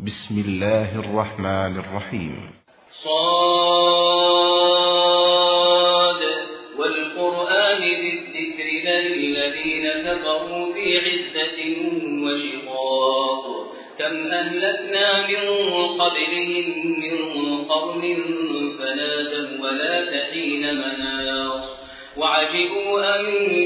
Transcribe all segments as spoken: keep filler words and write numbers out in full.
بسم الله الرحمن الرحيم. صاد والقرآن ذي الذكر للذين كفروا في عزة وشقاق كم أهلكنا من قبلهم من قرن فنادوا ولا تحين مناص وعجبوا أن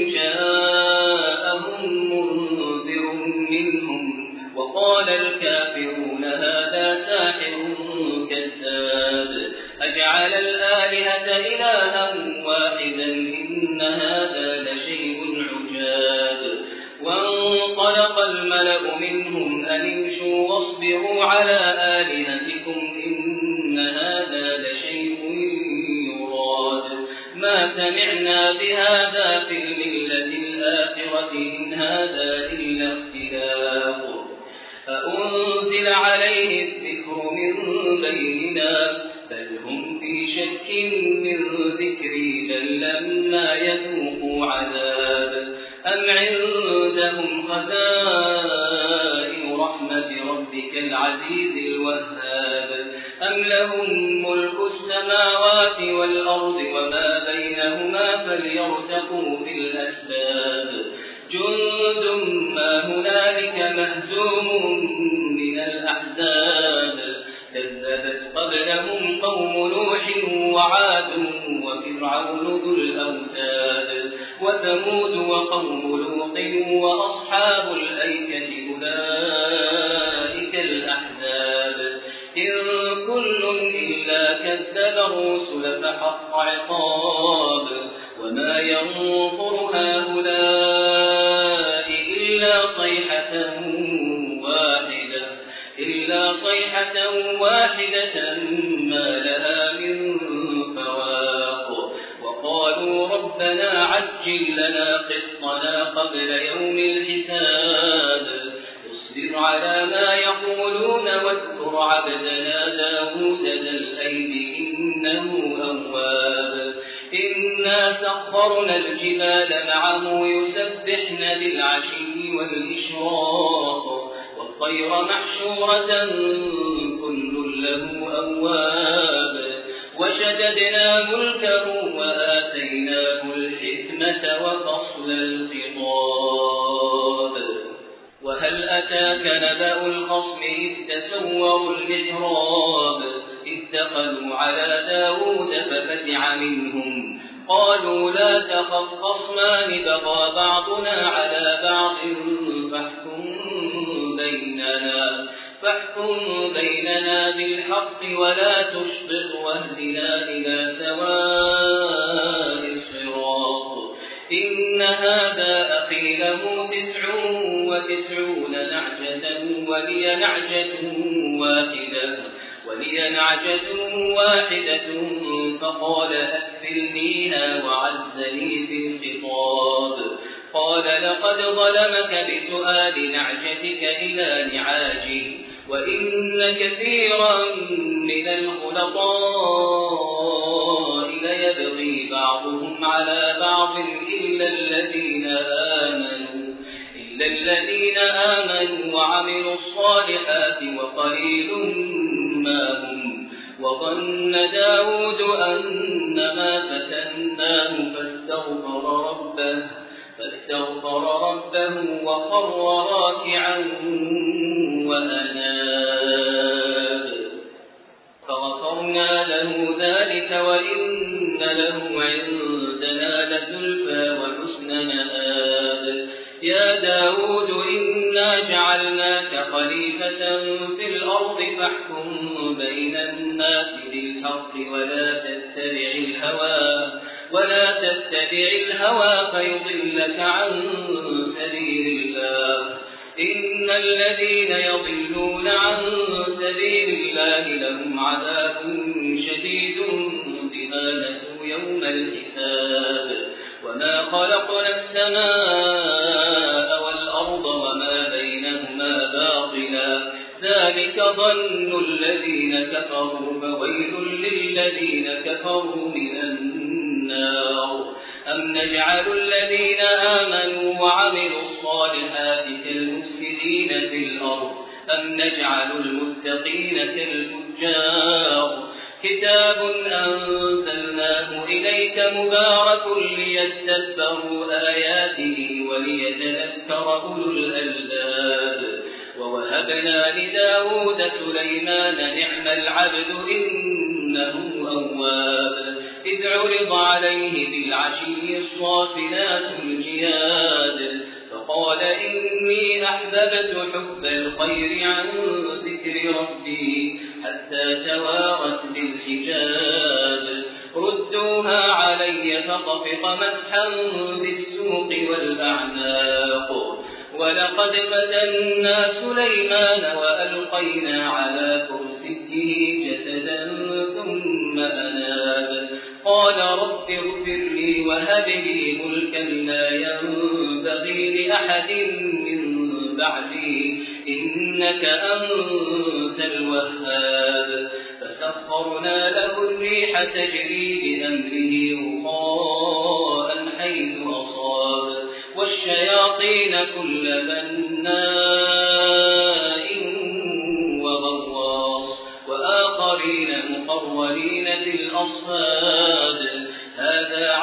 جاءهم منذر منهم وقال الكافرون هذا ساحر كذاب أجعل الآلهة إلها واحدا إن هذا لشيء عجاب وانطلق الملأ منهم أن امشوا واصبروا على آلهتكم إن هذا لشيء يراد ما سمعنا بهذا في الملة الآخرة إن هذا إلا اختلاق أأنزل عليه الذكر من بيننا بل هم في شك من ذكري بل لما يذوقوا عذاب أم عندهم خزائن رحمة ربك العزيز الوهاب أم لهم ملك السماوات والأرض وما بينهما فليرتقوا في الأسباب جند ما هنالك مهزوم من الأحزاب كذبت قبلهم قوم نوح وعاد وفرعون ذو الأوتاد وثمود وقوم لوط وأصحاب الأيكة أولئك الأحزاب إن كل إلا كذب الرسل فحق عقاب وما ينظر هؤلاء إلا صيحة واحدة إلا صيحة واحدة ما لها من فواق وقالوا ربنا عجل لنا قسطنا قبل يوم الحساب اصبر على ما يقولون واذكر عبدنا داود ذا الأيد إنه أواب إنا سخرنا الجبال معه يسبحن بالعشي والإشراق والطير محشورة كل له أواب وشددنا ملكه وآتيناه الحكمة وفصل الخطاب وهل أتاك نبأ الخصم إذ تسوروا المحراب إذ دخلوا على داود ففزع منهم قالوا لا تخف خصمان بغى بعضنا على بعض فاحكم بيننا فاحكم بيننا بالحق ولا تشطط واهدنا إلى سواء الصراط إن هذا أخي له تسع وتسعون نعجة ولي نعجة واحدة ولي نعجة واحدة فقال أكفلنيها وعزني في الخطاب قال لقد ظلمك بسؤال نعجتك إلى نعاجه وإن كثيرا من الخلطاء ليبغي بعضهم على بعض إلا الذين آمنوا إلا الذين آمنوا وعملوا الصالحات وقليل ما هم وظن داود أنما فتناه فاستغفر ربه فاستغفر ربه وخر راكعا وأناب فغفرنا له ذلك وإن له عندنا لزلفى وحسن مآب يا داود إنا جعلناك خليفة في الأرض فاحكم بين الناس بالحق ولا تتبع الهوى ولا تتبع الهوى فيضلك عن سبيل الله إن الذين يضلون عن سبيل الله لهم عذاب شديد بما نسوا يوم الحساب وما خلقنا السماء والأرض وما بينهما باطلا ذلك ظن الذين كفروا فويل للذين كفروا من النار أم نجعل الذين آمنوا وعملوا الصالحات كالمفسدين في الأرض أم نجعل المتقين كالفجار كتاب أنزلناه إليك مبارك ليدبروا آياته وليتذكر أولو الألباب ووهبنا لداود سليمان نعم العبد إنه أواب إذ عرض عليه بالعشي الصافنات الجياد فقال إني أحببت حب الخير عن ذكر ربي حتى توارت بالحجاب ردوها علي فطفق مسحا بالسوق والأعناق ولقد فتنا سليمان وألقينا على كرسيه جسدا ثم أناب قال رب اغفر لي وهب لي ملكا لا ينبغي لأحد من بعدي إنك أنت الوهاب فسخرنا له الريح تجري بأمره رخاء حيث أصاب والشياطين كل بناء وغواص وآخرين مقرنين في الأصفاد هذا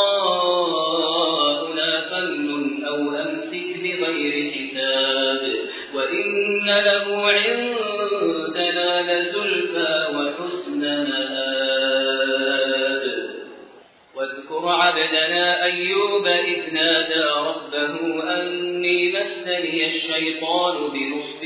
عطاؤنا فمن أو أمسك بغير حساب وإن له عندنا لزلفى وحسن مآب واذكر عبدنا أيوب إذ نادى ربه أني مسني الشيطان بنصب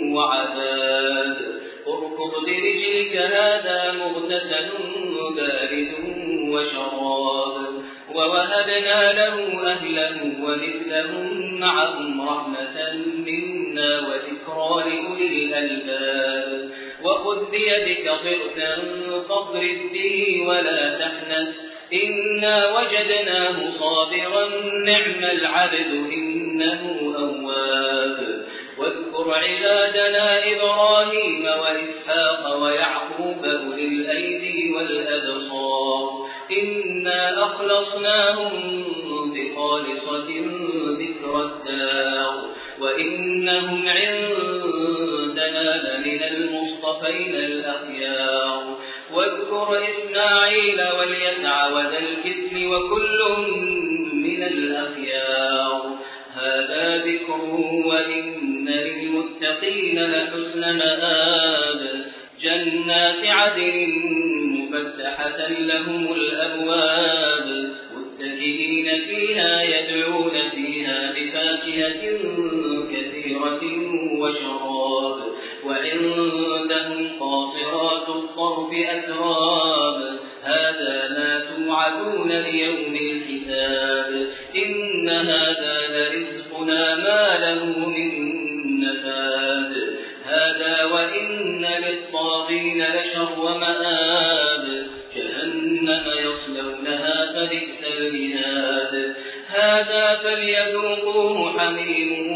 وعذاب اركض برجلك هذا مغتسل بارد وشراب ووهبنا له أهله ومثلهم معهم رحمة منا وذكرى لأولي الألباب وخذ بيدك ضغثا فاضرب به ولا تحنث إنا وجدناه صابرا نعم العبد إنه أواب واذكر عبادنا إبراهيم وإسحاق ويعقوب أولي الأيدي والأبصار إنا أخلصناهم بخالصة ذكر الدار وإنهم عندنا لمن المصطفين الأخيار واذكر إسماعيل واليسع وذا الكفل وكل من الأخيار هذا ذكر وإن للمتقين لحسن مآب جنات عدن مفتحة لهم الأبواب متكئين فيها يدعون فيها بفاكهة كثيرة وشراب وعندهم قاصرات الطرف أتراب هذا ما توعدون ليوم الحساب إن هذا لرزقنا ما له من نفاد هذا وإن للطاغين لشر مآب جهنم يصلونها فبئس المهاد هذا فليذوقوه حميم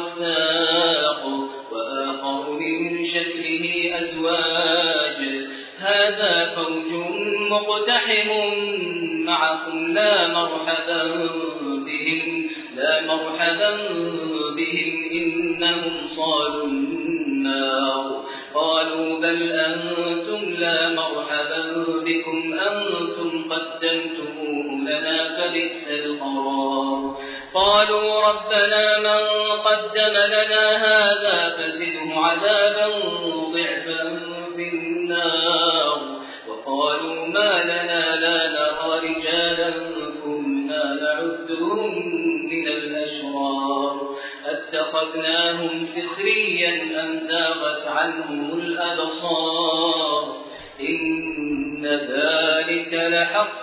وغساق وآخر من شكله أزواج هذا فوج مقتحم معكم لا مرحبا بهم لا مرحبا بهم إنهم صالوا النار قالوا بل أنتم لا مرحبا بكم أنتم قدمتموه لنا فبئس القرار قالوا ربنا من قدم لنا هذا فزده عذابا ضعفا في النار وقالوا ما لنا لا نرى رجالا كنا نعدهم من الأشرار أتخذناهم سخريا أم زاغت عنهم الأبصار إن ذلك لحق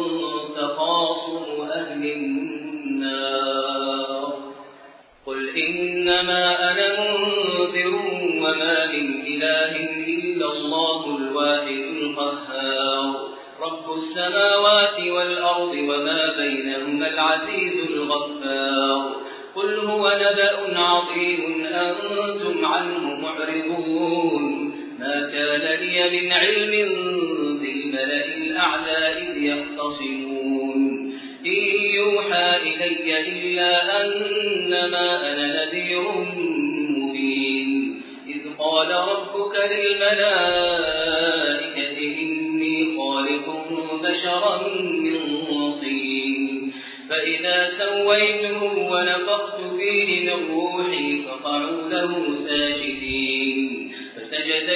تخاصم أهل النار قل إنما أنا منذر وما من إله إلا الله الواحد القهار رب السماوات والأرض وما بينهما العزيز الغفار قل هو نبأ عظيم أنتم عنه معرضون ما كان لي من علم بالملأ الأعلى إذ يختصمون إن يوحى إلي إلا أنما أنا نذير مبين ربك للملائكة إني خالق بشرا من طين فإذا سويته ونفخت فيه من روحي فقعوا له ساجدين فسجد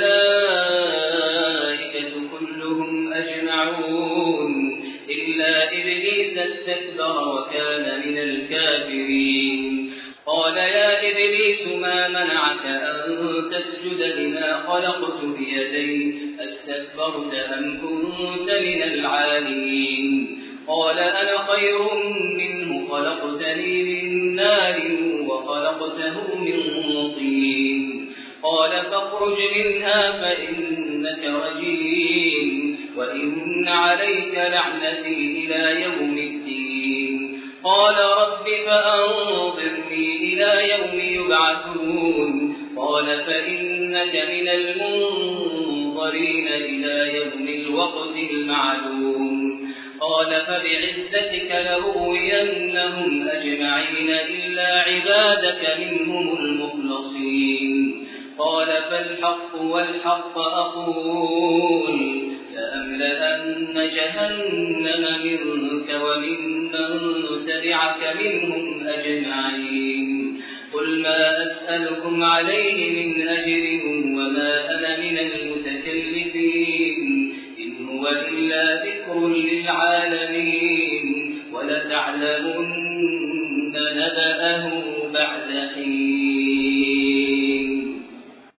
الملائكة كلهم أجمعون إلا إبليس استكبر وكان من الكافرين قال يا إبليس ما منعك أن تسجد لما خلقت بيدي أستكبرت أم كنت من العالين قال أنا خير منه خلقتني من نار وخلقته من طين قال فاخرج منها فإنك رجيم وإن عليك لعنتي إلى يوم الدين قال رب فأنظرني إلى يوم يبعثون قال فإنك من المنظرين إلى يوم الوقت المعلوم قال فبعزتك لأغوينهم أجمعين إلا عبادك منهم المخلصين قال فالحق والحق أقول لأملأن جهنم منك وممن تبعك منهم أجمعين قل ما أسألكم عليه من أجر وما أنا من المتكلفين إن هو إلا ذكر للعالمين ولتعلمن نبأه بعد حين